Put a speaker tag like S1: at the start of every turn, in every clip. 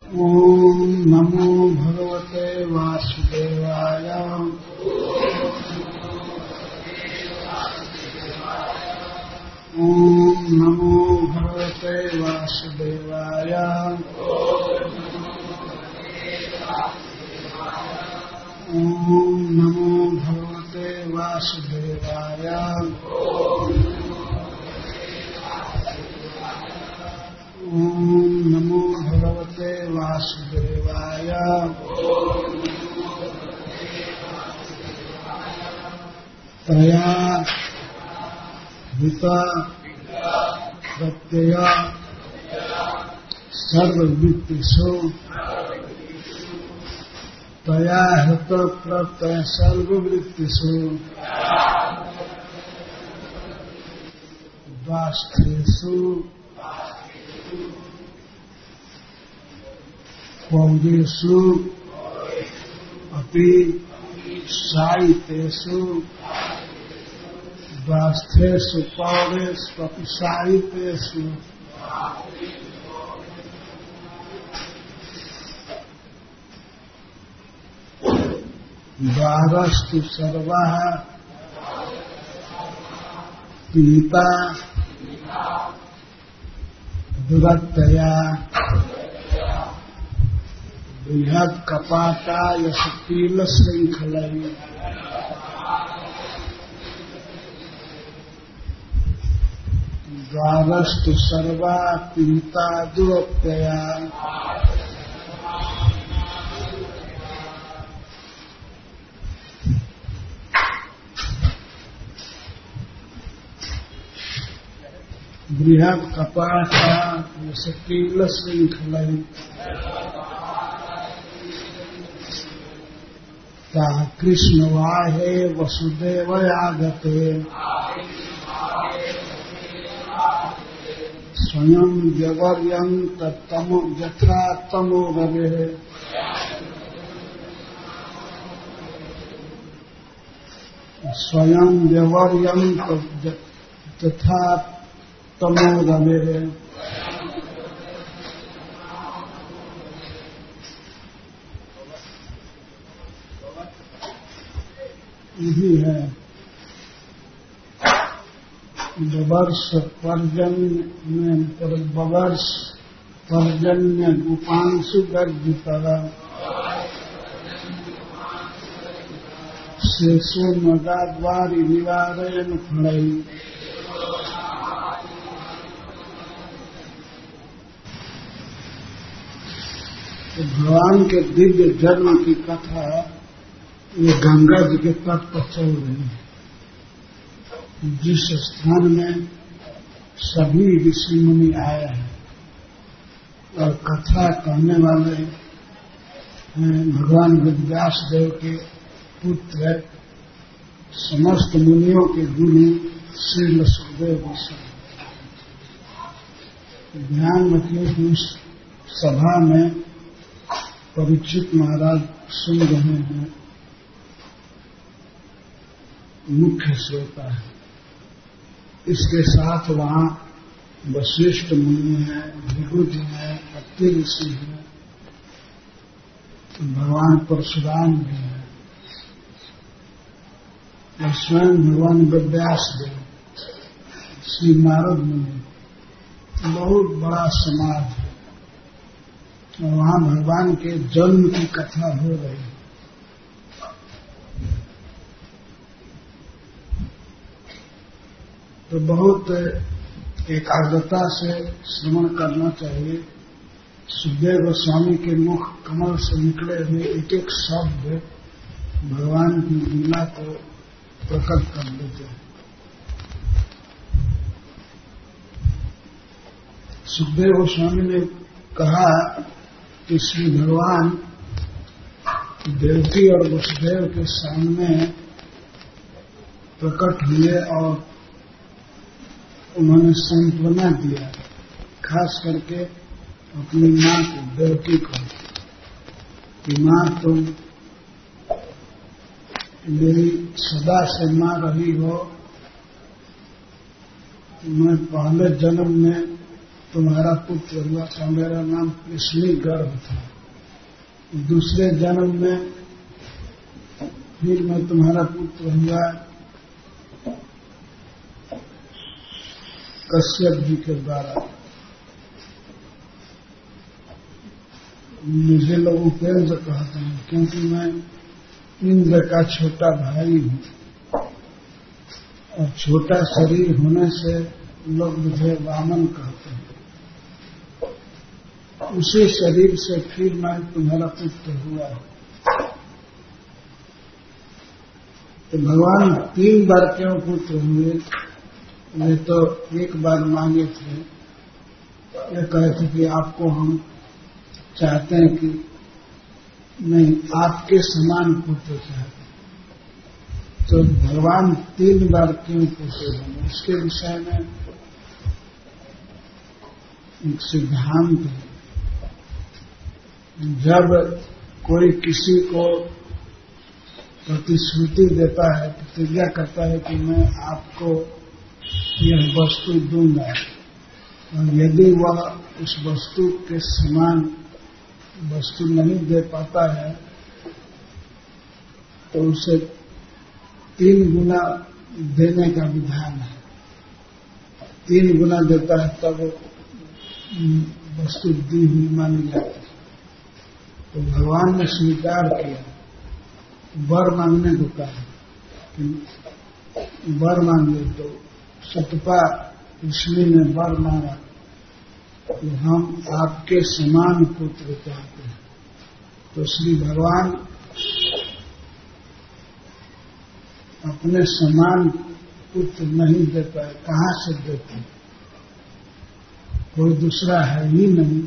S1: ओम नमो भगवते वासुदेवाय। ओम नमो भगवते वासुदेवाय। ओम नमो भगवते वासुदेवाय। ओम नमो भगवते वासुदेवाय। तया हित प्रत्यय सर्ववृत्तिषु। तया हित प्रत्यय सर्ववृत्तिषु द्वास्थेषु पौर्येषु अपि साहित्येषु। द्वास्थेषु पौर्येषु अपि साहित्येषु द्वारस्तु सर्वः पीता दुरत्यया बृहद कपाटा यशकील श्रृंखलई। द्वारस्तु सर्वा पीता दुरत्यया बृहद कपाटा यशकील श्रृंखलई। ता कृष्ण वाहे वसुदेव आगते स्वयं व्यवर्यं तमो यथा तमो रवे। स्वयं व्यवर्यं तथा तमो रवे। यही है बवर्ष पर्जन्य बवर्ष पर्जन्य गुपांशु गर्जितर शेषो नगाद्वारी निवारयन फलई। तो भगवान के दिव्य जन्म की कथा ये गंगा जी के तट पर चल रही है, जिस स्थान में सभी ऋषि मुनि आए हैं और कथा कहने वाले हैं भगवान वेदव्यास देव के पुत्र समस्त मुनियों के गुरु श्री सुखदेव गोस्वामी। ध्यान रखिए, इस सभा में परीक्षित महाराज सुन रहे हैं, मुख्य श्रोता है। इसके साथ वहां वशिष्ठ मुनि हैं, भृगु जी हैं, अत्रि ऋषि हैं, भगवान परशुराम भी हैं और स्वयं भगवान वेदव्यास देव, श्री नारद मुनि। बहुत बड़ा समाज है और वहां भगवान के जन्म की कथा हो रही है। तो बहुत एकाग्रता से श्रवण करना चाहिए। सुखदेव गोस्वामी के मुख कमल से निकले हुए एक एक शब्द भगवान की लीला को प्रकट कर देते हैं। सुखदेव गोस्वामी ने कहा कि श्री भगवान देवकी और वसुदेव के सामने प्रकट हुए और उन्होंने सांत्वना दिया, खास करके अपनी मां को, देवकी को, कि मां तुम मेरी सदा से मां रही हो। मैं पहले जन्म में तुम्हारा पुत्र हुआ था, मेरा नाम कृष्णी गर्भ था। दूसरे जन्म में फिर मैं तुम्हारा पुत्र हुआ कश्यप जी के द्वारा। मुझे लोग उपेंद्र कहते हैं क्योंकि मैं इंद्र का छोटा भाई हूँ और छोटा शरीर होने से लोग मुझे वामन कहते हैं। उसी शरीर से फिर मैं तुम्हारा पुत्र हुआ। तो भगवान 3 बार क्यों पुत्र हुए? ये तो एक बार मांगे थे, ये कहे थे कि आपको हम चाहते हैं कि नहीं, आपके समान पुत्र चाहते हैं। तो भगवान 3 बार क्यों पुत्र बने, इसके विषय में एक सिद्धांत है। जब कोई किसी को प्रतिश्रुति देता है, प्रतिज्ञा करता है कि मैं आपको यह वस्तु दूंगा, और यदि वह उस वस्तु के समान वस्तु नहीं दे पाता है तो उसे 3 गुना देने का विधान है। 3 गुना देता है तब वस्तु दी हुई मानी जाती है। तो भगवान ने स्वीकार किया, वर मांगने को कहा कि वर मांगे। तो सतपा कृष्ण ने वर मांगा कि हम आपके समान पुत्र चाहते हैं। तो श्री भगवान अपने समान पुत्र नहीं दे पाए, कहाँ से देते? कोई दूसरा है ही नहीं।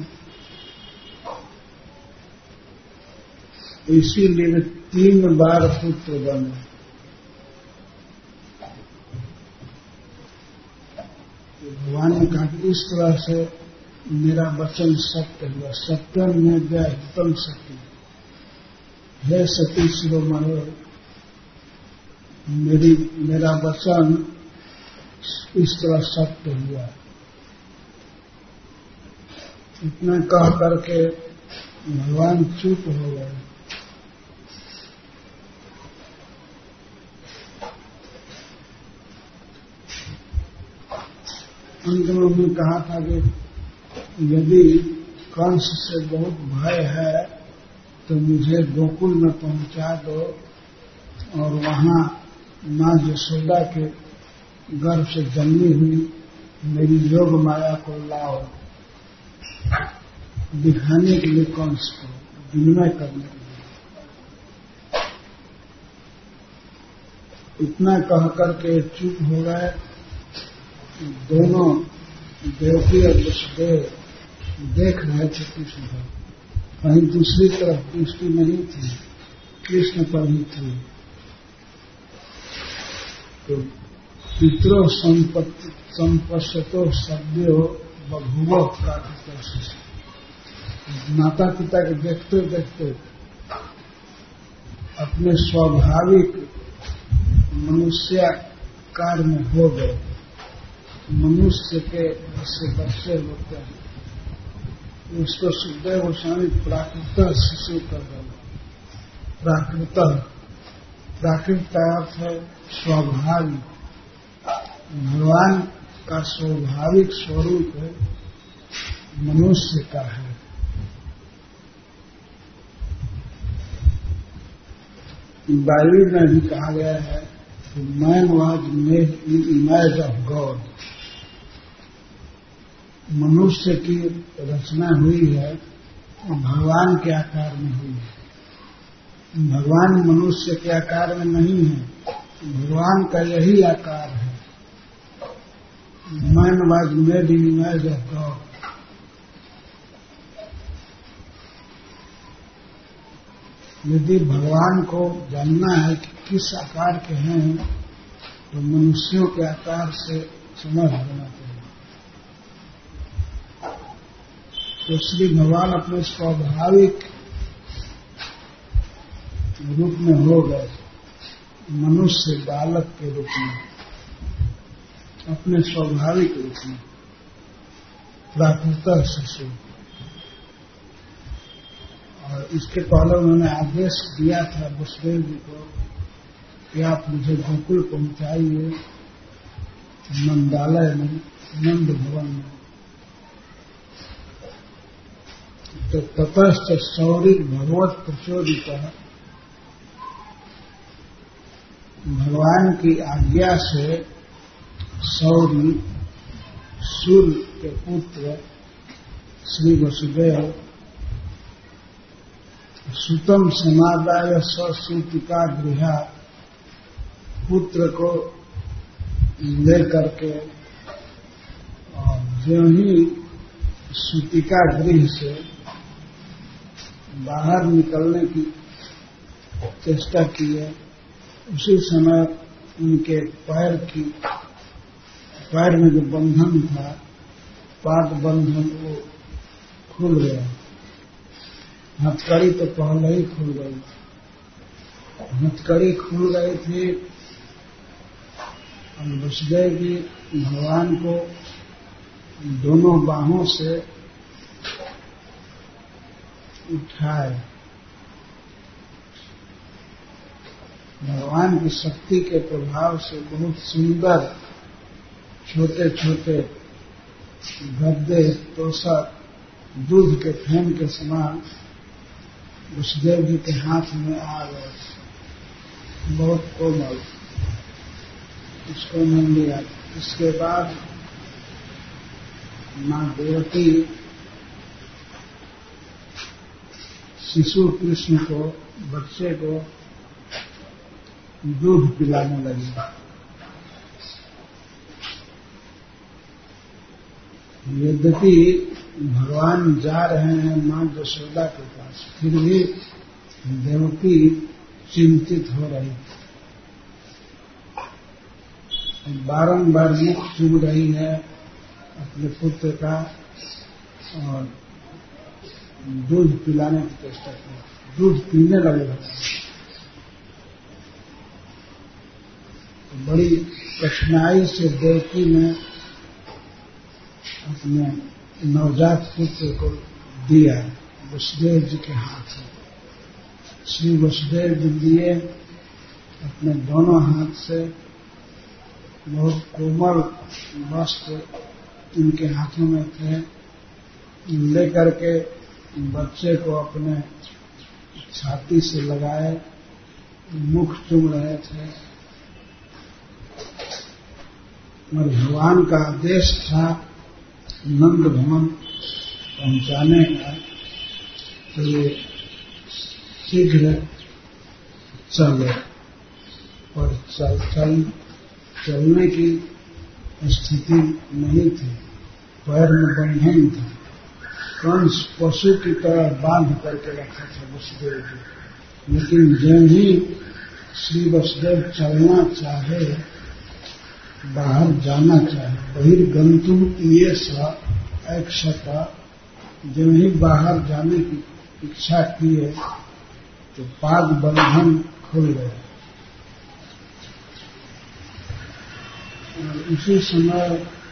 S1: इसीलिए 3 बार पुत्र बने। भगवान ने कहा कि इस तरह से मेरा वचन सत्य हुआ। सत्यम में व्याहितम सत्य, हे सती शिरोमणि, मेरा वचन इस तरह सत्य हुआ। इतना कह करके भगवान चुप हो गए। अंत में उन्होंने कहा था कि यदि कंस से बहुत भय है तो मुझे गोकुल में पहुंचा दो और वहां मां यशोदा के गर्भ से जन्मी हुई मेरी योग माया को लाओ, दिखाने के लिए कंस को, विनिमय करने के लिए। इतना कह करके चुप हो गए। दोनों देवकी और वसुदेव देख रहे थे कृष्ण को। कहीं दूसरी तरफ दृष्टि नहीं थी, कृष्ण पर ही थी। तो पितरो संपश्यतो सद्यो बभुवो प्राकृत, माता पिता के देखते देखते अपने स्वाभाविक मनुष्याकार में हो गए। मनुष्य के जैसे बच्चे होते हैं, उसको सुखदेव गोस्वामी प्राकृत शिशु कर रहे। प्राकृत का अर्थ है स्वाभाविक। भगवान का स्वाभाविक स्वरूप है, मनुष्य का है। बाइबल में भी कहा गया है कि man was made in image of God. मनुष्य की रचना हुई है और भगवान के आकार में हुई है। भगवान मनुष्य के आकार में नहीं है, भगवान का यही आकार है। Man was made in image of God. यदि भगवान को जानना है कि किस आकार के हैं तो मनुष्यों के आकार से समझ लेना चाहिए। तो श्री भगवान अपने स्वाभाविक रूप में हो गए, मनुष्य बालक के रूप में, अपने स्वाभाविक रूप में। प्राकृत शिशु। और इसके पहले उन्होंने आदेश दिया था वसुदेव जी को कि आप मुझे गोकुल पहुंचाइए, नंदालय में, नंद भवन में। तो ततश्च शौरी भगवत प्रचोदित, भगवान की आज्ञा से शौरी सूर्य के पुत्र श्री वसुदेव सुतम समादाय ससूतिका गृह, पुत्र को लेकर के और जो ही सूतिका गृह से बाहर निकलने की चेष्टा की है, उसी समय उनके पैर में जो बंधन था, पाद बंधन, वो खुल गया। हथकड़ी तो पहले ही खुल गई, हथकड़ी खुल गई थी। और वसुदेव जी भगवान को दोनों बाहों से उठाए। भगवान की शक्ति के प्रभाव से बहुत सुंदर छोटे छोटे गद्दे, तोशक, दूध के फेन के समान वसुदेव जी के हाथ में आ गए, बहुत कोमल। उसको मिल लिया। इसके बाद मां देवकी शिशु कृष्ण को, बच्चे को दूध पिलाने लगी। यद्यपि भगवान जा रहे हैं मां यशोदा के पास, फिर भी देवकी चिंतित हो रही, बारंबार मुख चूम रही है अपने पुत्र का और दूध पिलाने की चेष्टा की। दूध पीने लगे। बड़ी कठिनाई से देवकी ने अपने नवजात पुत्र को दिया वसुदेव जी के हाथ में। श्री वसुदेव जी लिए अपने दोनों हाथ से, बहुत कोमल वस्त्र उनके हाथों में थे, लेकर के बच्चे को अपने छाती से लगाए, मुख चूम रहे थे। और भगवान का आदेश था नंद भवन पहुंचाने का, तो ये शीघ्र चले। और चलने की स्थिति नहीं थी, पैर में बंधन था। कंस पशु की तरह बांध करके रखा था वसुदेव जी। लेकिन जब ही श्री वसुदेव चलना चाहे, बाहर जाना चाहे, बहिर्गंतुम ये सा ऐक्षता, जब ही बाहर जाने की इच्छा की है तो पाद बंधन खुल गए। उसी समय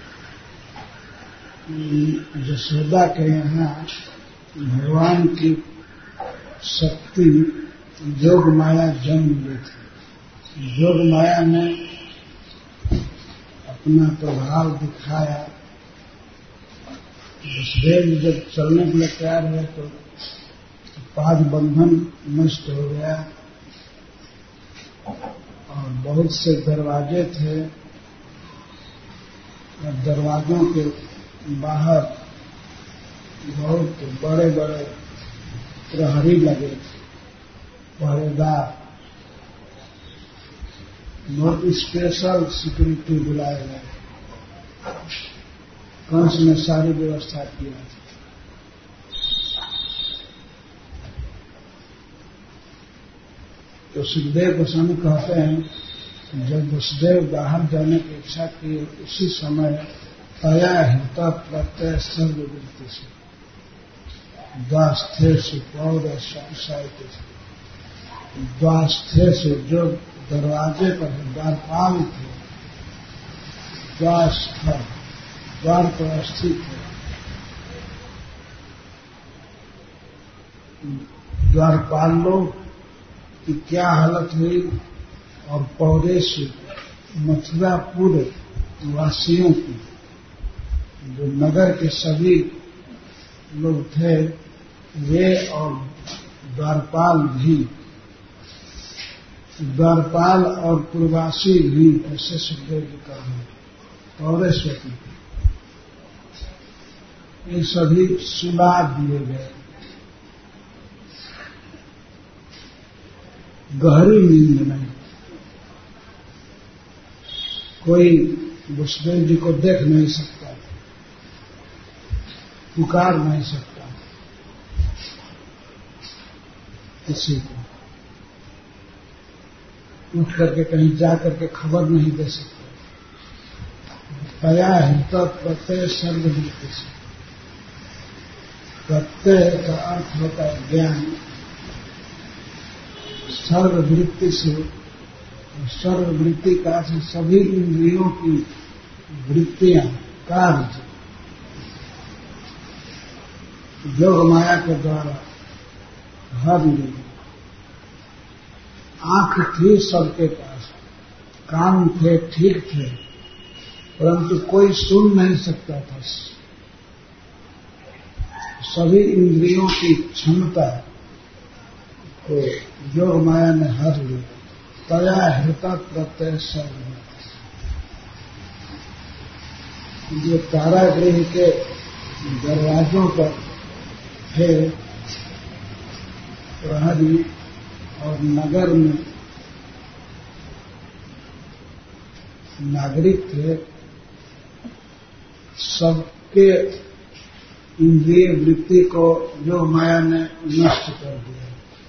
S1: यशोदा के यहाँ भगवान की शक्ति योग माया जन्म ली थी। योग माया ने अपना प्रभाव दिखाया। वसुदेव जब चलने के लिए तैयार हुए तो पाद बंधन नष्ट हो गया और बहुत से दरवाजे थे, दरवाजों के बाहर बहुत बड़े बड़े प्रहरी लगे थे, पहरेदार, बहुत स्पेशल सिक्योरिटी बुलाए गए। कंस ने सारी व्यवस्था किया था। तो सुखदेव गोस्वामी कहते हैं जब वसुदेव बाहर जाने की इच्छा की, उसी समय तया हिता प्रत्यय सर्ववृत्ति से द्वास्थे से पौर साहित्य से, द्वास्थे से जो दरवाजे पर द्वारपाल थे, द्वार पर स्थित है, द्वारपाल लोग की क्या हालत हुई और पौरेश मथुरापुर वासियों की, जो नगर के सभी लोग थे, वे और द्वारपाल भी, द्वारपाल और पूर्वासी भी, ऐसे सुखदेव जी कर रहे पौरेश्वती, ये सभी सुला दिए गए। गहरी नींद में कोई वसुदेव जी को देख नहीं सकता, पुकार नहीं सकता किसी को, उठ करके कहीं जा करके खबर नहीं दे सकते। तया हित प्रत्यय सर्ववृत्ति से, प्रत्यय का अर्थ होता है ज्ञान, सर्ववृत्ति से, सर्ववृत्ति का अर्थ सभी इंद्रियों की वृत्तियां, कार्य योग माया के द्वारा हर ली। आंख थी सबके पास, कान थे, ठीक थे, परंतु कोई सुन नहीं सकता था। सभी इंद्रियों की क्षमता को योग माया ने हर ली। तया हृता प्रत्यय सर्व, जो कारागृह के दरवाजों पर थे प्रहरी और नगर में नागरिक थे, सबके इंद्रिय वृत्ति को जो माया ने नष्ट कर दिया।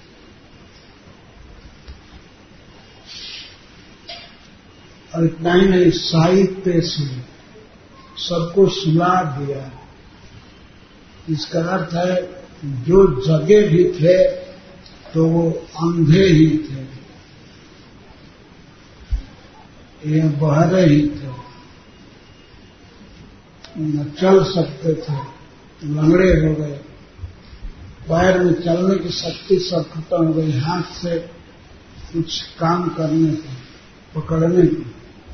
S1: और इतना ही नहीं, साहित्य से सबको सुला दिया। इसका अर्थ है जो जगे भी थे तो वो अंधे ही थे, ये बहरे ही थे, न चल सकते थे, लंगड़े हो गए, पैर में चलने की शक्ति सब खत्म हो गई, हाथ से कुछ काम करने की, पकड़ने की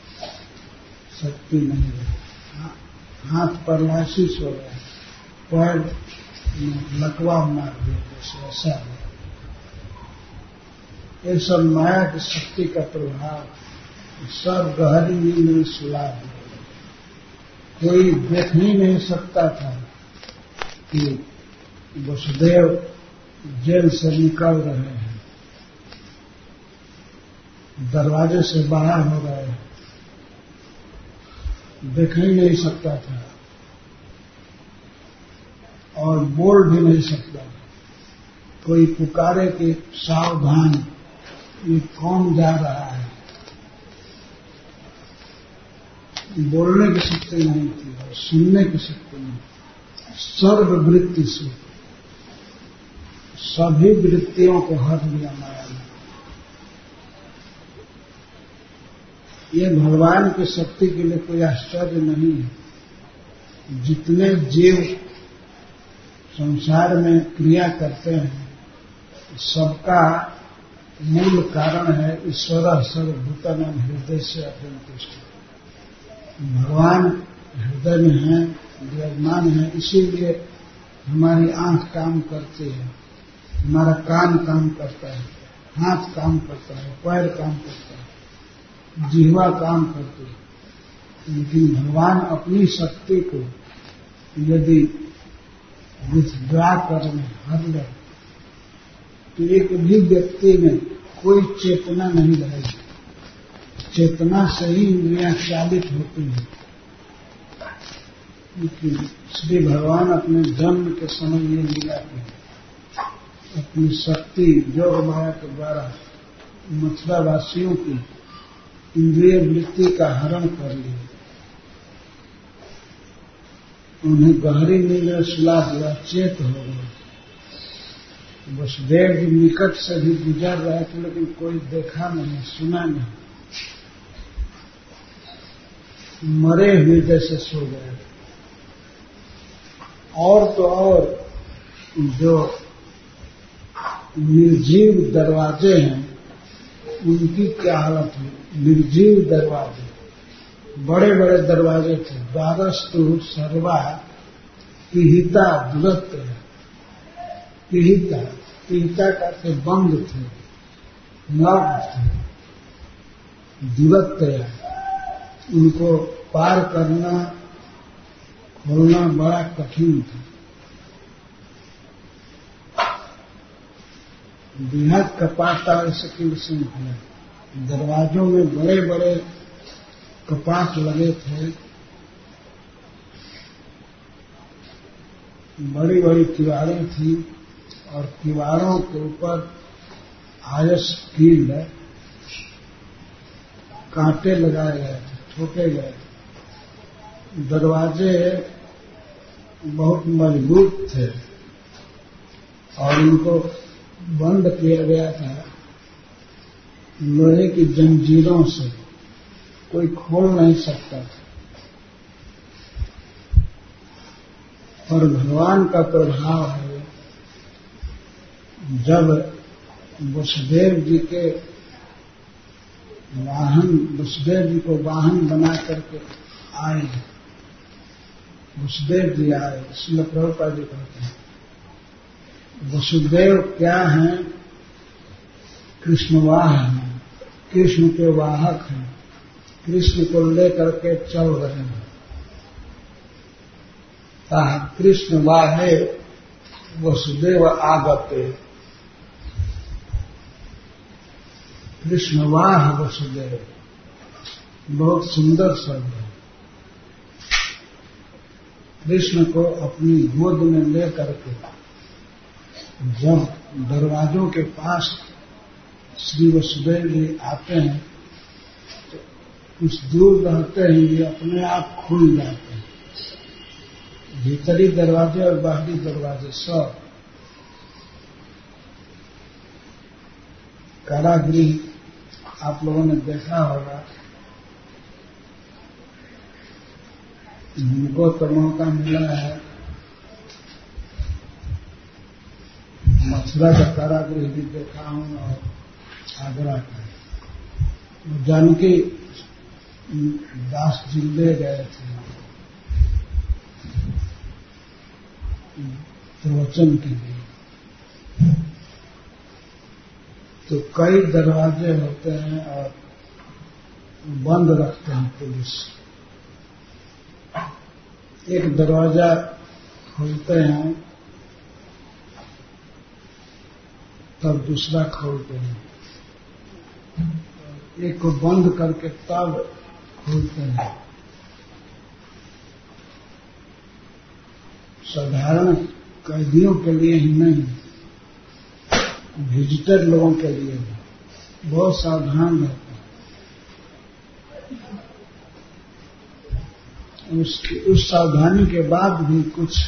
S1: शक्ति नहीं रही, हाथ पर लाशीस हो गए, पैर में लकवा मार दिया, जैसे ऐसा है। ये सब माया की शक्ति का प्रभाव, सब गहरी नींद में सुला दिया। कोई देख ही नहीं सकता था कि वसुदेव जेल से निकल रहे हैं, दरवाजे से बाहर हो रहे हैं, देख ही नहीं सकता था और बोल भी नहीं सकता था। कोई पुकारे कि सावधान, ये कौन जा रहा है, बोलने की शक्ति नहीं थी और सुनने की शक्ति नहीं। सर्ववृत्ति से सभी वृत्तियों को हर लिया माया ने। ये भगवान की शक्ति के लिए कोई आश्चर्य नहीं है। जितने जीव संसार में क्रिया करते हैं, सबका मूल कारण है ईश्वर सर्वभूतानां हृदय से अत्यंतिष्ठ। भगवान हृदय में है, विराजमान है, इसीलिए हमारी आंख काम करती है, हमारा कान काम करता है, हाथ काम करता है, पैर काम करता है, जिह्वा काम करती है। लेकिन भगवान अपनी शक्ति को यदि विथड्रा करने हर ले तो एक भी व्यक्ति में कोई चेतना नहीं रहेगी। चेतना से ही इंद्रियां चालित होती हैं। लेकिन श्री भगवान अपने जन्म के समय ये लीला की, अपनी शक्ति योग माया के द्वारा मथुरावासियों की इंद्रिय वृत्ति का हरण कर लिया, उन्हें गहरी नींद में सुला दिया, चेत हो गए। वसुदेव जी निकट से भी गुजर रहे थे, लेकिन कोई देखा नहीं, सुना नहीं, मरे हुए जैसे सो गए। और तो और जो निर्जीव दरवाजे हैं, उनकी क्या हालत है। निर्जीव दरवाजे, बड़े बड़े दरवाजे थे। द्वारस्तु सर्वा पिहिता दुरत्य, पिहिता, पिहिता करके बंद थे, नग्न थे, दुरत्य, उनको पार करना, खोलना बड़ा कठिन था। बृहद कपाटा ऐसे कृष्ण है, दरवाजों में बड़े बड़े कपाट लगे थे, बड़ी बड़ी किवाड़ें थी और किवाड़ों के ऊपर आयस कील कांटे लगाए गए थे, ठोके गए थे। दरवाजे बहुत मजबूत थे और उनको बंद किया गया था लोहे की जंजीरों से, कोई खोल नहीं सकता था। और भगवान का प्रभाव है, जब वसुदेव जी के वाहन, वसुदेव जी को वाहन बना करके आए, वसुदेव जी आए, श्रील प्रभुपाद जी कहते हैं वसुदेव क्या हैं, कृष्णवाह हैं, कृष्ण के वाहक हैं, कृष्ण को लेकर के चल रहे हैं। कृष्ण वाहे वसुदेव आगते, कृष्णवाह वसुदेव, बहुत सुंदर शब्द है। कृष्ण को अपनी गोद में लेकर के जब दरवाजों के पास श्री वसुदेव जी आते हैं तो कुछ दूर रहते ही ये अपने आप खुल जाते हैं, भीतरी दरवाजे और बाहरी दरवाजे सब। कारागृह आप लोगों ने देखा होगा, उनको तो मौका मिला है मथुरा का कारागृह भी देखा हूं और आगरा का। जानकी दास जी ले गए थे प्रवचन के लिए, तो कई दरवाजे होते हैं और बंद रखते हैं पुलिस। एक दरवाजा खोलते हैं तब दूसरा खोलते हैं, एक को बंद करके तब खोलते हैं। साधारण कैदियों के लिए ही नहीं, विजिटर लोगों के लिए भी बहुत सावधान रहते हैं। उस सावधानी के बाद भी कुछ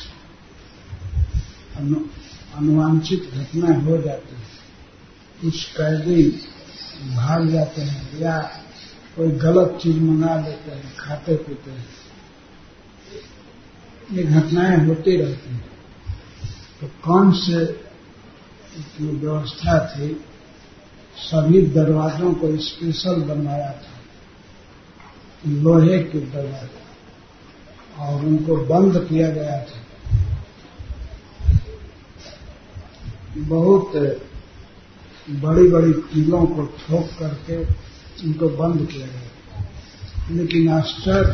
S1: अनुवांछित घटना हो जाती है, कुछ कैदी भाग जाते हैं या कोई गलत चीज मंगा लेते हैं, खाते पीते हैं, ये घटनाएं होती रहती हैं। तो कौन से जो व्यवस्था थी, सभी दरवाजों को स्पेशल बनवाया था, लोहे के दरवाजे, और उनको बंद किया गया था। बहुत बड़ी बड़ी कीलों को ठोक करके उनको बंद किया गया। लेकिन आश्चर्य,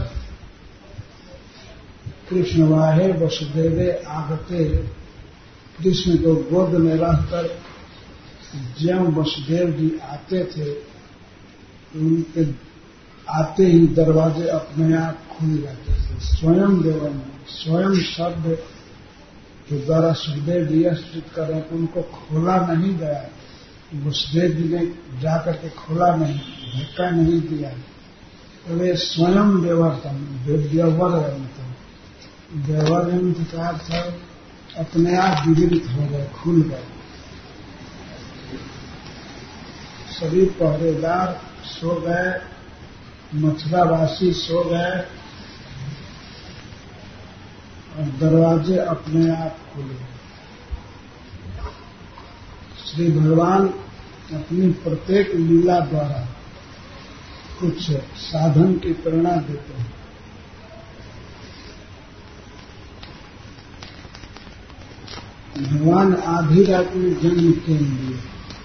S1: कृष्ण वाहे वसुदेवे आगते, कृष्ण को गोद में रहकर जब वसुदेव जी आते थे, उनके आते ही दरवाजे अपने आप खुल जाते थे। स्वयं देवन, स्वयं शब्द के द्वारा सुखदेव जी स्थित कर रहे हैं, उनको खोला नहीं गया, वसुदेव जी ने जाकर के खोला नहीं, धक्का नहीं दिया, तो वे स्वयं देवर्तन, देवर्यंत, देवर्यंत का अर्थ है अपने आप विविध हो गए, खुल गए। सभी पहरेदार सो गए, मथुरावासी सो गए और दरवाजे अपने आप खुल गए। श्री भगवान अपनी प्रत्येक लीला द्वारा कुछ साधन की प्रेरणा देते हैं। भगवान आधी रात में जन्म क्यों लिए,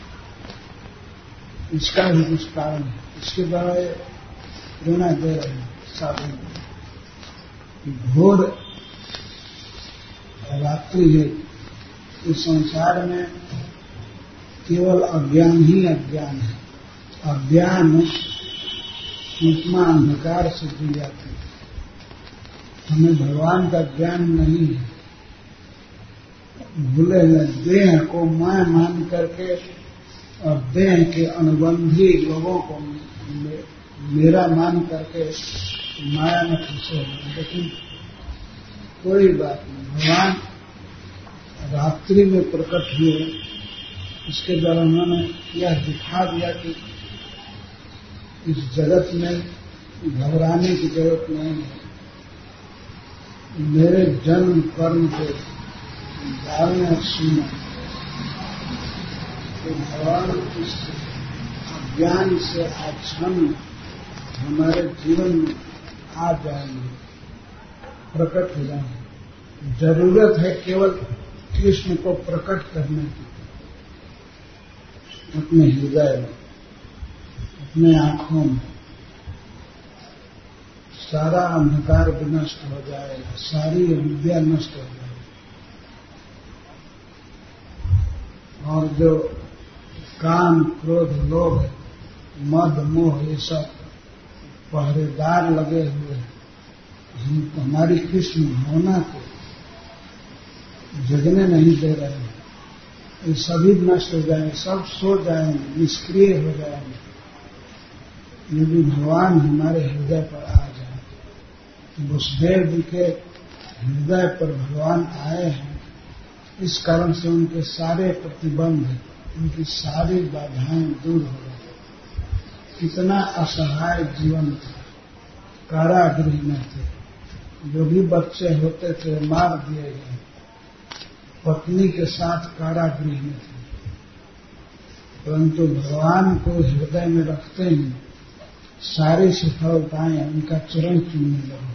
S1: इसका भी कुछ कारण है। इसके द्वारा प्रेरणा दे रहे हैं साधन। घोर रात्रि है, इस संसार में केवल अज्ञान ही अज्ञान है। अज्ञान उपमा अंधकार से दी जाती है। हमें भगवान का ज्ञान नहीं है। भूले हुए देह को मैं मान करके और देह के अनुबंधी लोगों को मेरा मान करके माया में फंसे हैं। लेकिन कोई बात नहीं, भगवान रात्रि में प्रकट हुए। इसके द्वारा उन्होंने यह दिखा दिया कि इस जगत में घबराने की जरूरत नहीं है। मेरे जन्म कर्म को जाने और सुने तो भगवान इस ज्ञान से आच्छन्न हमारे जीवन में आ जाएंगे, प्रकट हो जाएंगे। जरूरत है केवल कृष्ण को प्रकट करने की, अपने हृदय में, अपने आंखों में। सारा अंधकार विनष्ट हो जाएगा, सारी विद्या नष्ट हो जाएगी। और जो काम, क्रोध, लोभ, मद, मोह ये सब पहरेदार लगे हुए हैं, हम हमारी कृष्ण भावना को जगने नहीं दे रहे हैं। ये सभी नष्ट हो जाएंगे, सब सो जाएंगे, निष्क्रिय हो जाएंगे। यदि भगवान हमारे हृदय पर आ जाए। वसुदेव जी के हृदय पर भगवान आए हैं, इस कारण से उनके सारे प्रतिबंध, उनकी सारी बाधाएं दूर हो गई। कितना असहाय जीवन था, कारागृह में थे। जो भी बच्चे होते थे मार दिए गए, पत्नी के साथ कारागृह में थे। परंतु भगवान को हृदय में रखते ही सारी सफलताएं उनका चरण चूमने लगे।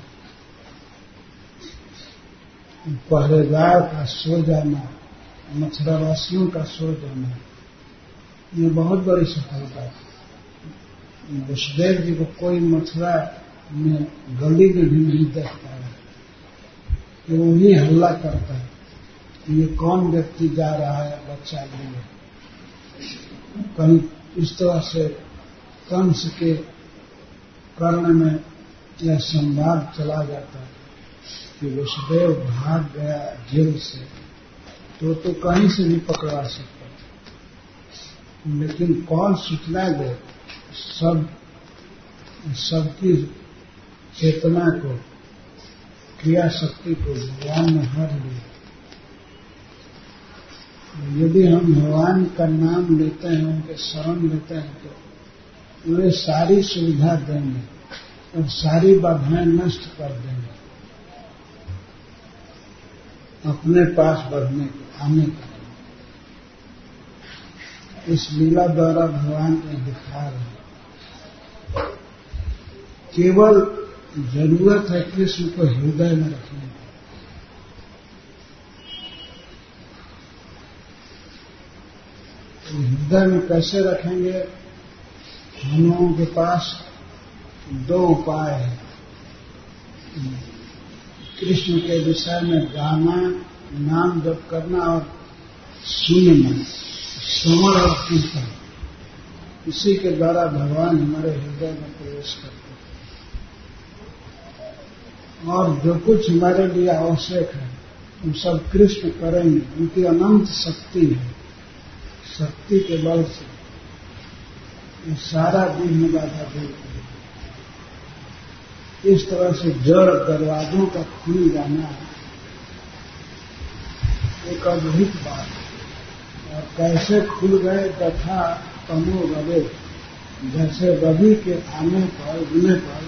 S1: पहरेदार का सो जाना, मथुरावासियों का सो जाना, ये बहुत बड़ी सफलता थी। वसुदेव जी को कोई मथुरा में गली में भी नहीं देख पाया कि वो ही हल्ला करता है, ये कौन व्यक्ति जा रहा है बच्चा लिए। कहीं इस तरह से कंस के कर्ण में यह संवाद चला जाता है कि वसुदेव भाग गया जेल से, तो कहीं से भी पकड़ा सकता था। लेकिन कौन सूचना दे, सबकी चेतना को, क्रिया शक्ति को भगवान ने हर लिया। यदि हम भगवान का नाम लेते हैं, उनके शरण लेते हैं, तो उन्हें सारी सुविधा देंगे और सारी बाधाएं नष्ट कर देंगे अपने पास बढ़ने को, आने का। इस लीला द्वारा भगवान ने दिखा रहे हैं। केवल जरूरत है कृष्ण को हृदय में रखने की। हृदय में कैसे रखेंगे? हम लोगों के पास दो उपाय हैं। कृष्ण के विषय में गाना, नाम जप करना और सुनना, श्रवण और कीर्तन। इसी के द्वारा भगवान हमारे हृदय में प्रवेश करते हैं। और जो कुछ हमारे लिए आवश्यक है हम सब कृष्ण करेंगे। उनकी अनंत शक्ति है, शक्ति के बल से ये सारा दिन में बाधा दूर करेंगे। इस तरह से जड़ दरवाजों का खुल जाना एक अद्भुत बात है। और कैसे खुल गए? तथा तमो रवे, जैसे रवि के आने पर, उगने पर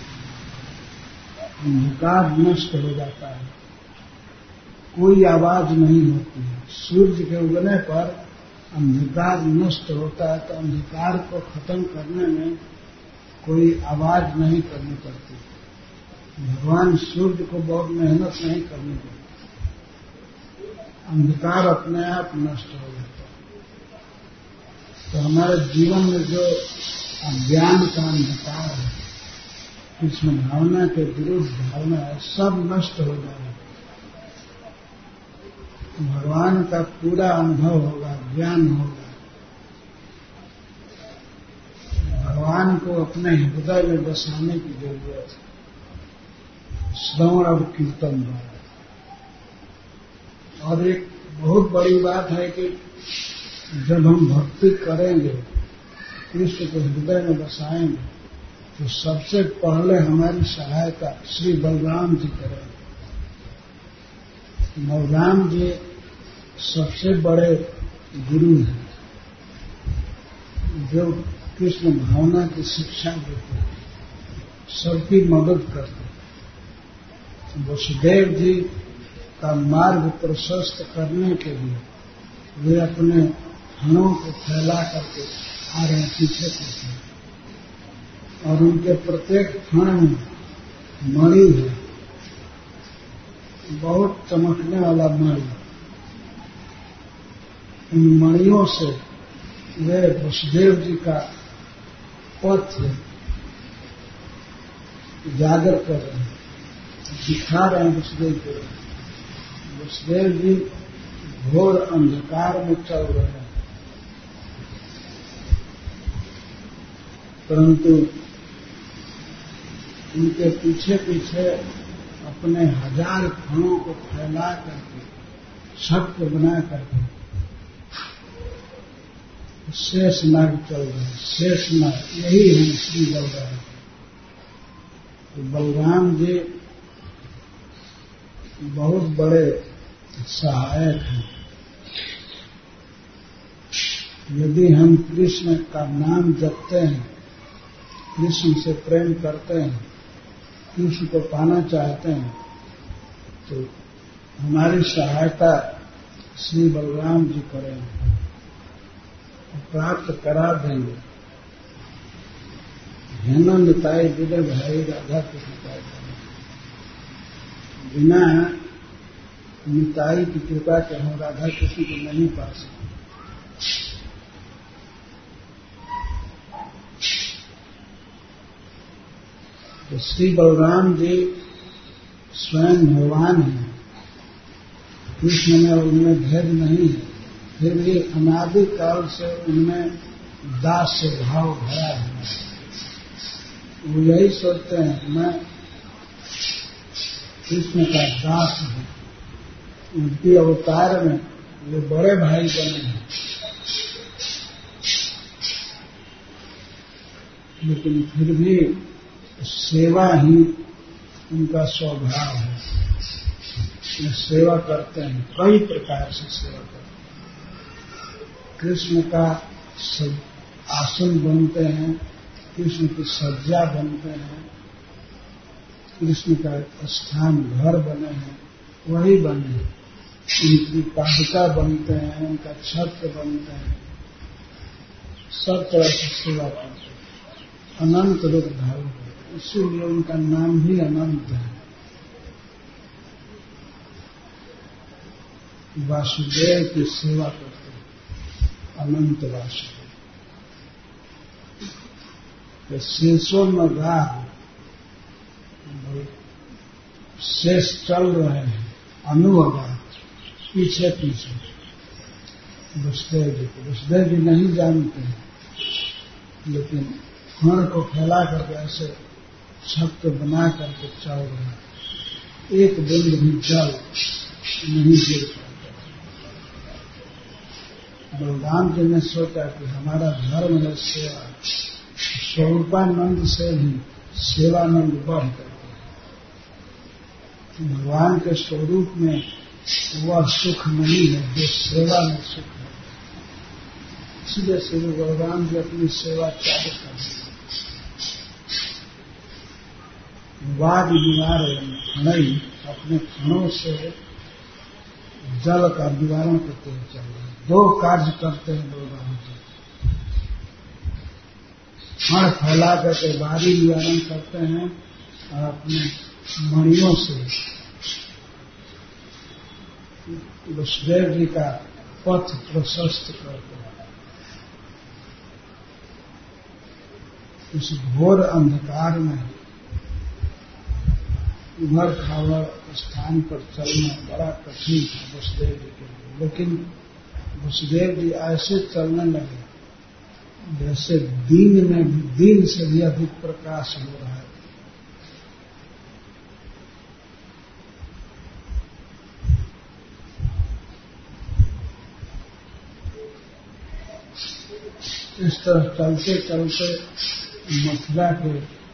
S1: अंधकार नष्ट हो जाता है, कोई आवाज नहीं होती है। सूर्य के उगने पर अंधकार नष्ट होता है तो अंधकार को खत्म करने में कोई आवाज नहीं करनी पड़ती। भगवान सूर्य को बहुत मेहनत नहीं करनी पड़ती, अंधकार अपने आप नष्ट हो जाता है। तो हमारे जीवन में जो अज्ञान का अंधकार है, कृष्ण भावना के विरुद्ध भावना है, सब नष्ट हो जाएगा। भगवान का पूरा अनुभव होगा, ज्ञान होगा। भगवान को अपने हृदय में बसाने की जरूरत है, श्रवण और कीर्तन द्वारा। और एक बहुत बड़ी बात है कि जब हम भक्ति करेंगे, कृष्ण को हृदय में बसाएंगे, तो सबसे पहले हमारी सहायता श्री बलराम जी करेंगे। बलराम जी सबसे बड़े गुरु हैं, जो कृष्ण भावना की शिक्षा देते हैं, सबकी मदद करते हैं। वसुदेव जी का मार्ग प्रशस्त करने के लिए वे अपने फणों को फैला करके आ रहे हैं पीछे पीछे, और उनके प्रत्येक फण में मणि है, बहुत चमकने वाला मणि। इन मणियों से वे वसुदेव जी का पथ जागर कर रहे हैं, दिखा रहे हैं वसुदेव को। वसुदेव जी घोर अंधकार में चल रहे हैं, परंतु उनके पीछे पीछे अपने 1000 फणों को फैला करके, शक्ति बना करके शेषनाग चल रहे हैं। शेषनाग यही है श्री बलराम। तो बलराम जी बहुत बड़े सहायक हैं। यदि हम कृष्ण का नाम जपते हैं, कृष्ण से प्रेम करते हैं, कृष्ण को पाना चाहते हैं, तो हमारी सहायता श्री बलराम जी करेंगे, प्राप्त करा देंगे। हेना निताई विदय भाई राधा कृष्ण का बिना निताई की कृपा के हम राधा कृष्ण को नहीं पा सकते। तो श्री बलराम जी स्वयं भगवान हैं, कृष्ण में उनमें भेद नहीं है, फिर भी अनादिकाल से उनमें दास्य भाव भरा है। वो यही सोचते हैं मैं कृष्ण का दास हूं। उनकी अवतार में वे बड़े भाई बने हैं, लेकिन फिर भी सेवा ही उनका स्वभाव है। वे सेवा करते हैं, कई प्रकार से सेवा करते हैं। कृष्ण का आसन बनते हैं, कृष्ण की सज्जा बनते हैं, कृष्ण का स्थान घर बने हैं, वही बने हैं। उनकी पादुका बनते हैं, उनका छत्र बनते हैं, सब तरह से सेवा करते हैं। अनंत रूप धारण करते हैं, इसीलिए उनका नाम भी अनंत है। वासुदेव की सेवा करते हैं, अनंत वासुदेव। शेषों में गाह शेष चल रहे हैं, अनुवगा पीछे पीछे वसुदेव जी को। वसुदेव जी नहीं जानते हैं, लेकिन फण को फैला करके ऐसे छत्र बना करके चल रहे हैं। एक बूंद भी जल नहीं गिर पाता। बलराम जी ने सोचा कि हमारा धर्म है सेवा, स्वरूपानंद से भी सेवानंद बढ़ करते हैं। भगवान के स्वरूप में वह सुख नहीं है जो सेवा में सुख है। इसलिए श्री बलराम जी अपनी सेवा चालू कर दी। वाद निवार फणई, अपने फणों से जल का निवारण करते हुए चल रहे हैं। दो कार्य करते हैं दो राहों से। हर फैला करके बाहरी निवारण करते हैं और अपने मणियों से वसुदेव जी का पथ प्रशस्त करते हैं। इस घोर अंधकार में उभर खावर स्थान पर चलना बड़ा कठिन था वसुदेव जी के लिए, लेकिन वसुदेव जी ऐसे चलने लगे जैसे दिन में दिन से भी अधिक प्रकाश हो रहा है। इस तरह चलते चलते मथुरा के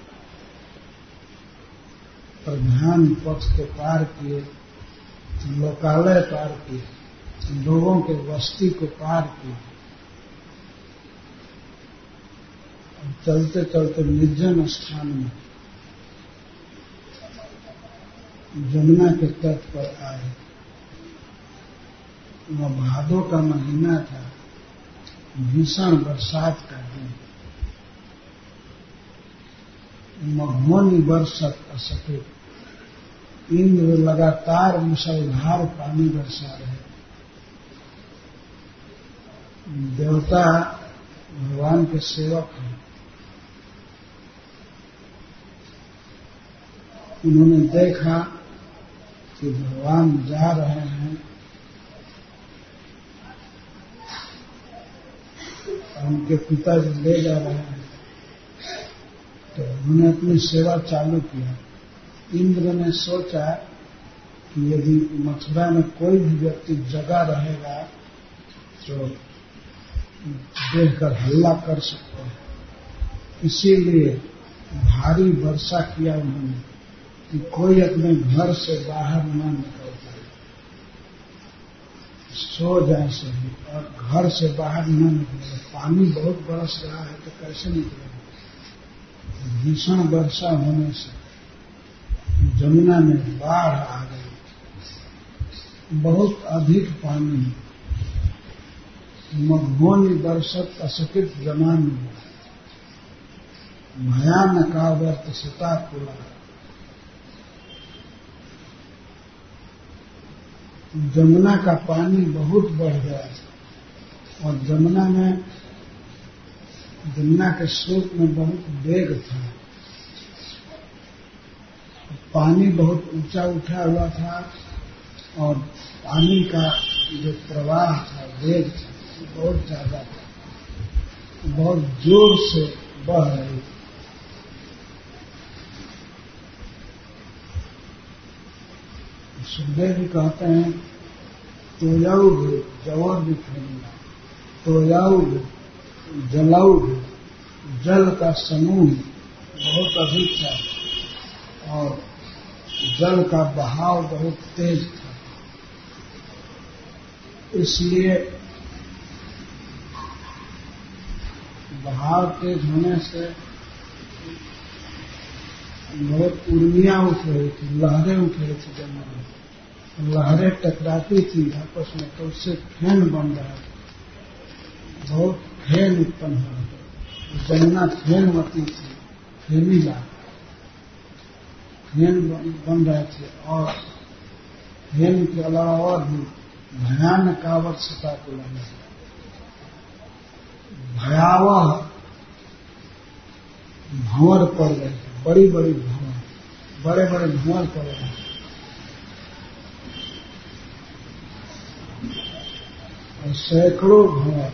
S1: प्रधान पथ को पार किए, लोकालय पार किए, लोगों के बस्ती को पार किए। चलते चलते निर्जन स्थान में जमुना के तट पर आए। वह भादों का महीना था, भीषण बरसात का दिन। मघोनी बरसत असके, इंद्र लगातार मुसलधार पानी बरसा रहे। देवता भगवान के सेवक हैं। उन्होंने देखा कि भगवान जा रहे हैं और उनके पिताजी ले जा रहे हैं, तो उन्होंने अपनी सेवा चालू किया। इंद्र ने सोचा कि यदि मथुरा में कोई भी व्यक्ति जगा रहेगा तो देखकर हल्ला कर सकते हैं, इसीलिए भारी वर्षा किया उन्होंने कि कोई अपने घर से बाहर न निकल पाए, सो जाए सही और घर से बाहर न निकले। पानी बहुत बरस रहा है तो कैसे निकलेगा? भीषण वर्षा होने से जमुना में बाढ़ आ गई, बहुत अधिक पानी। मघोनी बरसत असकित जमान भयानकावर्त सता कुला। जमुना का पानी बहुत बढ़ गया और जमुना के स्रोत में बहुत वेग था। पानी बहुत ऊंचा उठा हुआ था और पानी का जो प्रवाह था, वेग था, बहुत ज्यादा था, बहुत जोर से बह रही थी। सुखदेव जी कहते हैं तोयौघ जवर बिखरेगा, तोयौघ जलौघ, जल का समूह बहुत अधिक था और जल का बहाव बहुत तेज था। इसलिए बहाव तेज होने से बहुत उर्मियां उठ रही थी, लहरें उठ रही थी। जमुना में लहरें टकराती थी आपस में, तो उससे फेन बन रहा था, बहुत फेन उत्पन्न हो रहा था। जमुना फेनवती थी, फेनीला फेन बन रहे थे और फेन के अलावा और भी भयानकावर्त सता को लाने से भयावह भंवर पड़ रहे थे, बड़ी बड़ी भंवर, बड़े बड़े भंवर पड़ रहे थे। और सैकड़ों भंवर।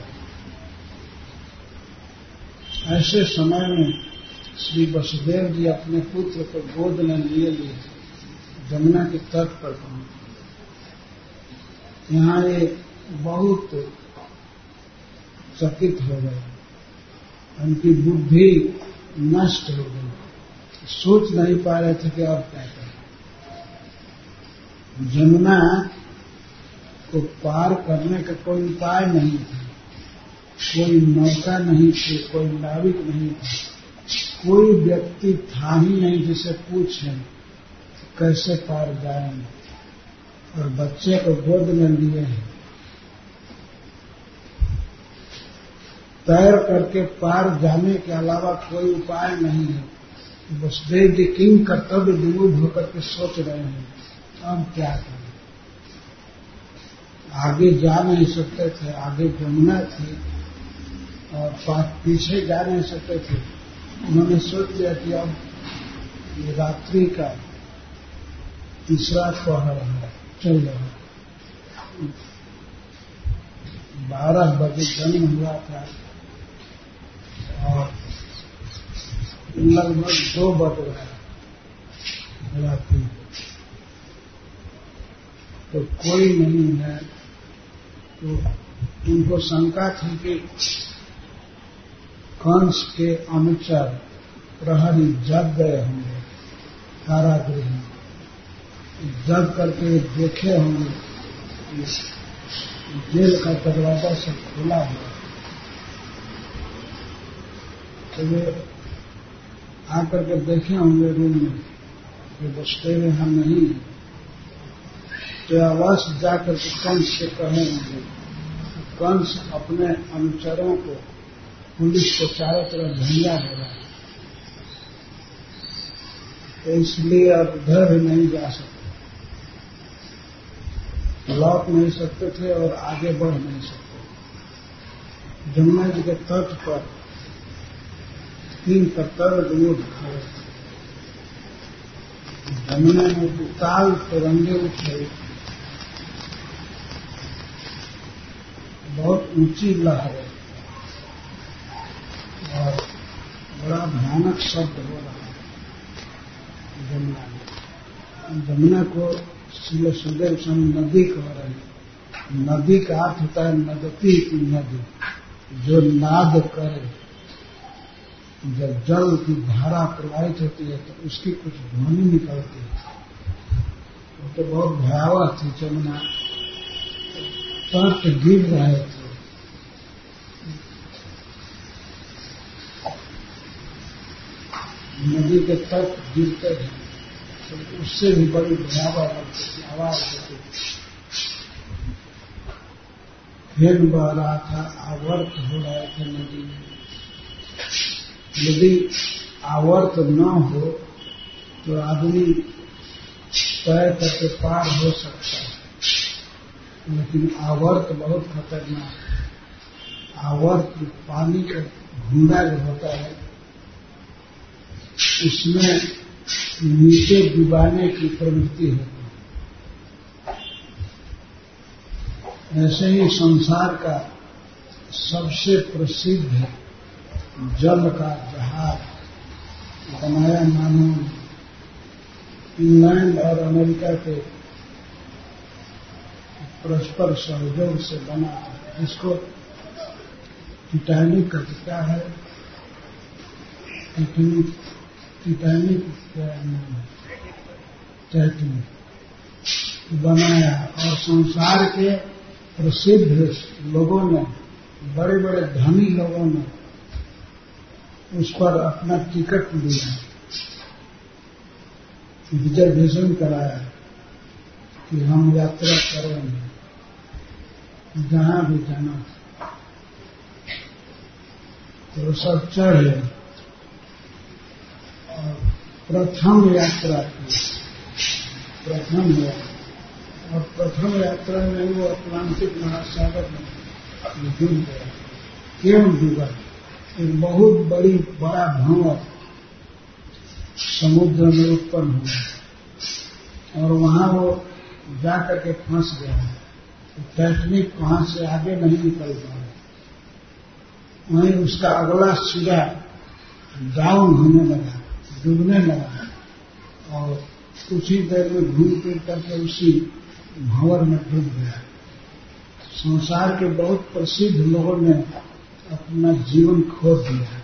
S1: ऐसे समय में श्री वसुदेव जी अपने पुत्र को गोद में लिए जमुना के तट पर पहुंचे। यहाँ ये बहुत चकित हो गए, उनकी बुद्धि नष्ट हो गई, सोच नहीं पा रहे थे कि अब क्या करें। जमुना को पार करने का कोई उपाय नहीं था, कोई नौका नहीं थी, कोई नाविक नहीं था, कोई व्यक्ति था ही नहीं जिसे पूछें कैसे पार जाएंगे। और बच्चे को गोद में लिए हैं। तैर करके पार जाने के अलावा कोई उपाय नहीं है। वसुदेव जी किंग कर्तव्य विमूढ़ होकर के सोच रहे हैं अब क्या करें। आगे जा नहीं सकते थे, आगे जमुना थी और पीछे जा नहीं सकते थे। उन्होंने सोच लिया कि अब ये रात्रि का तीसरा पहर है, चल रहा 12 बजे जन्म हुआ था और लगभग 2 बज रहा है रात्रि। तो कोई नहीं है, तो उनको शंका थी कि कंस के अनुचर प्रहरी जग गए होंगे कारागृह में, जग करके देखे होंगे जेल का दरवाजा सब खुला हुआ। तो वे आकर के देखे होंगे रूम में कि वसुदेव यहाँ नहीं है। तो अवश्य जाकर के कंस से कहे होंगे। कंस अपने अनुचरों को पुलिस को चारों तरफ झंझा दे रहा है, तो इसलिए अब उधर भी नहीं जा सकते, लौट नहीं सकते थे और आगे बढ़ नहीं सकते। जमुना जी के तट पर 3 कर्तव्य विमूढ़ खड़े थे। जमुना में उताल तरंगे उठे, बहुत ऊंची लहर और बड़ा भयानक शब्द हो रहा है जमुना में। जमुना को श्री सुखदेव स्वामी नदी कह रहे हैं। नदी का अर्थ होता है नदती की नदी, जो नाद करे। जब जल की धारा प्रवाहित होती है तो उसकी कुछ ध्वनि निकलती है। वो तो बहुत भयावह थी जमुना, तट गिर रहे थे। नदी के तट गिरते थे तो उससे भी बड़ी भयावह आवाज होती थी। फेन बह रहा था, आवर्त हो रहे थे नदी में। यदि आवर्त न हो तो आदमी तैर करके पार हो सकता है, लेकिन आवर्त बहुत खतरनाक है। आवर्त पानी का घूंडा जो होता है उसमें नीचे डुबाने की प्रवृत्ति होती है। ऐसे ही संसार का सबसे प्रसिद्ध जल का जहाज बनाया मानो इंग्लैंड और अमेरिका के परस्पर सहयोग से बना, जिसको टाइटैनिक का क्या है, टाइटैनिक क्या नाम है, टाइटैनिक बनाया। और संसार के प्रसिद्ध लोगों ने, बड़े बड़े धनी लोगों ने उस पर अपना टिकट लिया, रिजर्वेशन कराया कि हम यात्रा करेंगे जहां भी जाना। तो सब चढ़े और प्रथम यात्रा की, और प्रथम यात्रा में वो अटलांटिक महासागर में डूब गया। क्यों डूबा? एक बहुत बड़ा भंवर समुद्र में उत्पन्न हुआ और वहां वो जाकर के फंस गया। टाइटैनिक वहां से आगे नहीं निकल पाया। वहीं उसका अगला सिरा डाउन होने लगा, डूबने लगा और कुछ ही देर में घूम फिर करके उसी भंवर में डूब गया। संसार के बहुत प्रसिद्ध लोगों ने अपना जीवन खो दिया।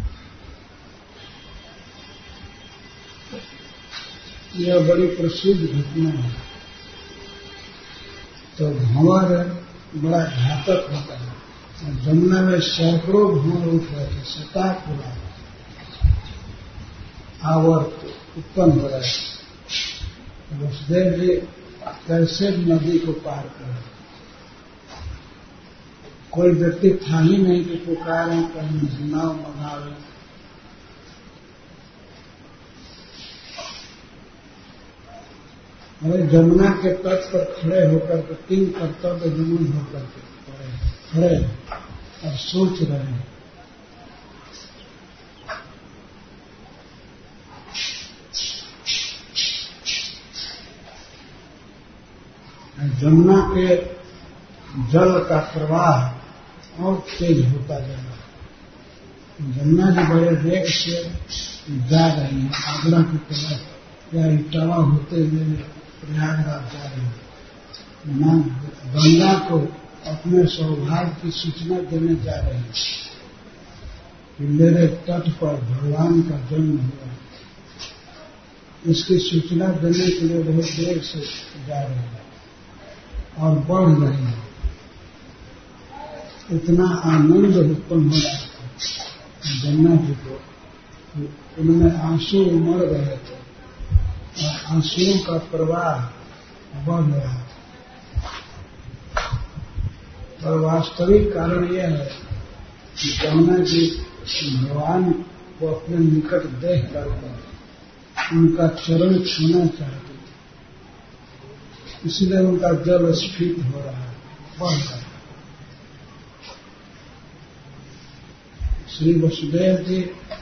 S1: यह बड़ी प्रसिद्ध घटना है। तो भंवर बड़ा घातक होता है। जमुना में सैकड़ों भंवर उठ रहे थे, शताक हो रहा है, आवर्त उत्पन्न हो रहा है। वसुदेव जी कैसे नदी को पार करें। कोई व्यक्ति था ही नहीं कि पुकारें कहीं नाव मंगावे। अरे जमुना के तट पर खड़े होकर के 3 कर्तव्य विमूढ़ होकर के खड़े और सोच रहे हैं। जमुना के जल का प्रवाह और तेज होता जा रहा है। जमुना जी बड़े वेग से जा रही है आगरा की तरफ या इटावा होते हुए प्रयागराज जा रही है। मां गंगा को अपने सौभाग्य की सूचना देने जा रही है कि मेरे तट पर भगवान का जन्म हुआ। इसकी सूचना देने के लिए बहुत देर से जा रहे हैं और बढ़ रहे हैं। इतना आनंद उत्पन्न हो रहा था जमुना जी को, उनमें आंसू उमड़ रहे थे और आंसुओं का प्रवाह बढ़ रहा था। और वास्तविक कारण यह है कि जमुना जी भगवान को अपने निकट देख करके उनका चरण छूना चाहते थे, इसलिए उनका जल स्फीत हो रहा है, बढ़ रहा है। श्री वसुदेव जी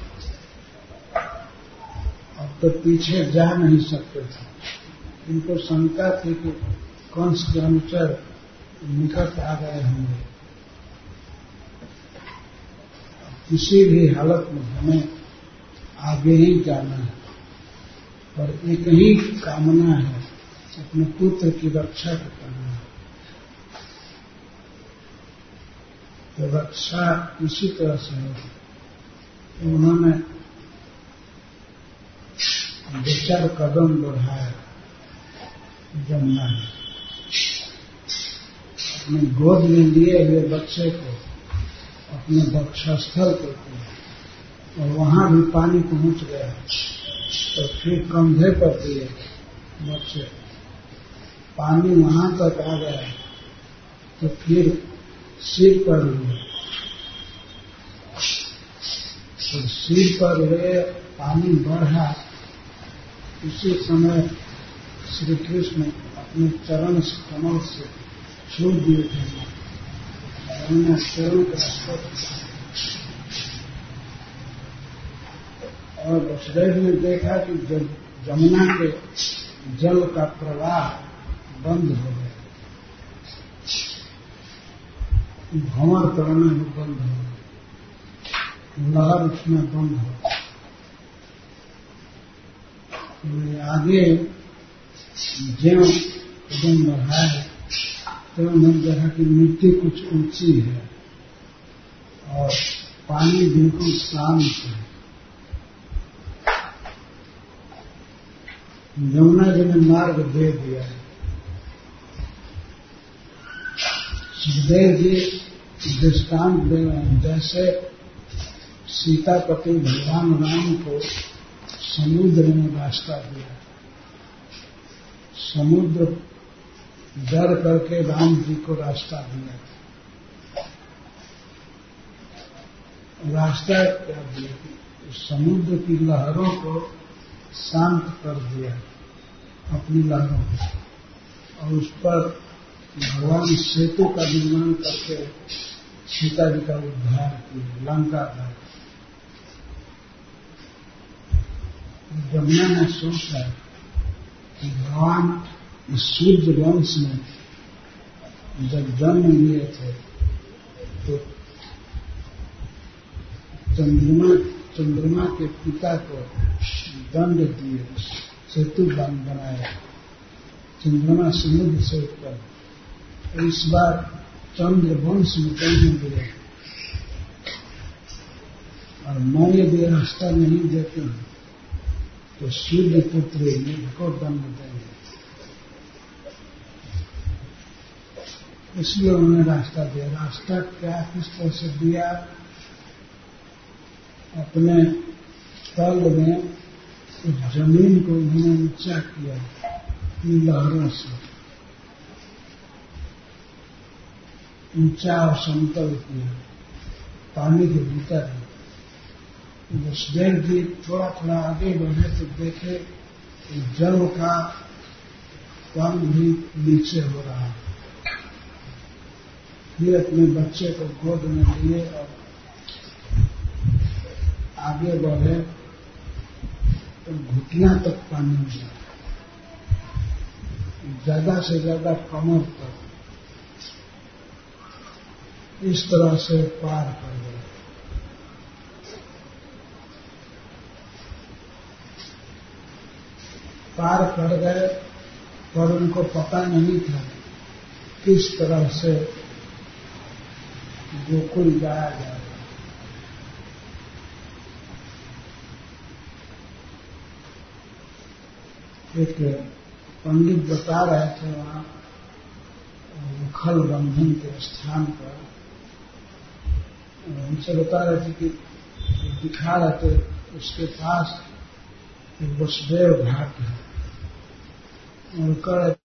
S1: अब तो पीछे जा नहीं सकते थे। इनको शंका थी कि कंस के अनुचर निकट आ गए होंगे। किसी भी हालत में हमें आगे ही जाना है और एक ही कामना है, अपने पुत्र की रक्षा करना है। तो रक्षा इसी तरह से होगी। उन्होंने 2-4 कदम बढ़ाया जमुना ने, अपने गोद में लिए हुए बच्चे को अपने वक्षस्थल पर और वहां भी पानी पहुंच गया। तो फिर कंधे पर दिए बच्चे, पानी वहां तक आ गया। तो फिर सिर पर लिए, तो सिर पर ले पानी बढ़ा। उसी समय श्री कृष्ण अपने चरण कमल से छू दिए थे। चरण का स्पर्श और वसुदेव ने देखा कि जमुना के जल का प्रवाह बंद हो गया, भंवर करना भी बंद हो गया, लहर उठना बंद हो गया। आगे ज्यों कदम बढ़ाए तो उन्होंने देखा कि मिट्टी कुछ ऊंची है और पानी बिल्कुल शांत है। यमुना जी ने मार्ग दे दिया है। सुखदेव जी दृष्टांत दे रहे हैं, जैसे सीतापति भगवान राम को समुद्र में रास्ता दिया। समुद्र डर करके राम जी को रास्ता दिया। रास्ता क्या दिया? समुद्र की लहरों को शांत कर दिया, अपनी लहरों को, और उस पर भगवान सेतु का निर्माण करके सीता जी का उद्धार किया, लंका का। जमुना ने सोचा कि भगवान इस सूर्य वंश में जब जन्म लिए थे तो चंद्रमा के पिता को दंड दिए, सेतु बनाया, चंद्रमा समुद्र से ऊपर। तो इस बार चंद्र वंश में जन्म दिए और मैं यदि रास्ता नहीं देती हूं तो सूर्य पुत्र को दंड देंगे। इसलिए उन्होंने रास्ता दिया। रास्ता क्या किस तरह से दिया? अपने तल में उस जमीन को उन्होंने ऊंचा किया लहरों से। ऊंचा और समतल किया, पानी के भीतर है। वसुदेव जी थोड़ा थोड़ा आगे बढ़े तो देखे जल का कण भी नीचे हो रहा है। फिर अपने बच्चे को गोद में लिए और आगे बढ़े तो घुटना तक पानी में जाए, ज्यादा से ज्यादा कमर तक, इस तरह से पार कर गए। पार कर गए पर उनको पता नहीं था किस तरह से गोकुल जाया जाएगा। एक पंडित बता रहे थे वहां उखल बंधन के स्थान पर, उनसे बता रहे थे कि दिखा रहे थे उसके पास एक वसुदेव घाट है और